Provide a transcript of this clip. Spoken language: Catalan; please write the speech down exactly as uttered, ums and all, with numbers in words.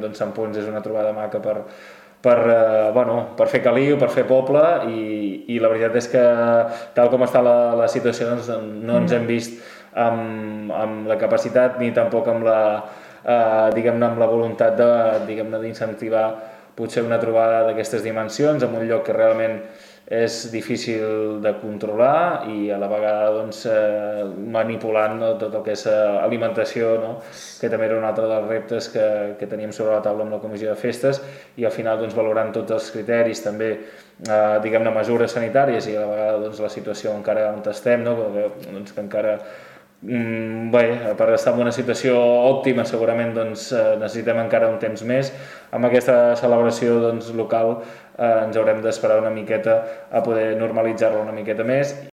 doncs, Sant Ponç és una trobada maca per, per, eh, bueno, per fer caliu, per fer poble, i, i la veritat és que tal com està la, la situació doncs, no ens hem vist amb, amb la capacitat ni tampoc amb la, eh, diguem-ne, amb la voluntat de, diguem-ne, d'incentivar potser una trobada d'aquestes dimensions en un lloc que realment és difícil de controlar i a la vegada doncs, eh, manipulant, no, tot el que és alimentació, no? Que també era un altre dels reptes que, que teníem sobre la taula amb la comissió de festes, i al final doncs, valorant tots els criteris, també eh, diguem-ne mesures sanitàries i a la vegada doncs, la situació encara on estem, no? Doncs, que encara Mm, bé, per estar en una situació òptima segurament doncs, eh, necessitem encara un temps més. Amb aquesta celebració doncs, local eh, ens haurem d'esperar una miqueta a poder normalitzar-la una miqueta més